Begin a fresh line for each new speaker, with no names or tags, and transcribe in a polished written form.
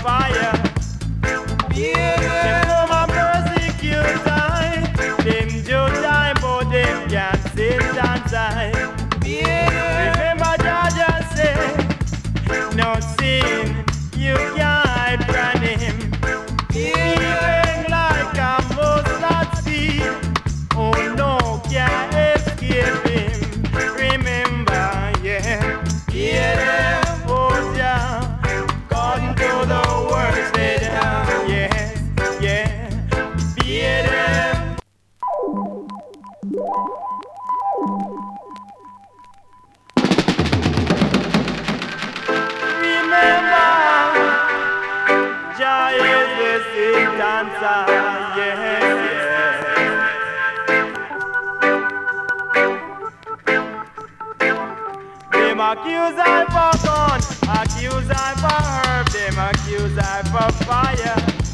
fire. Them come and persecute I. Them judge I, but them can't sit inside. Remember Georgia said, no sin you can't hide from him. Even like a mustard seed, oh no, can't escape him. Remember, yeah, them, oh yeah, according to the words they done, yeah, them. Remember, Jah is the sweet dancer, yes. Them accuse I for gun, accuse I for herb, them accuse I for fire.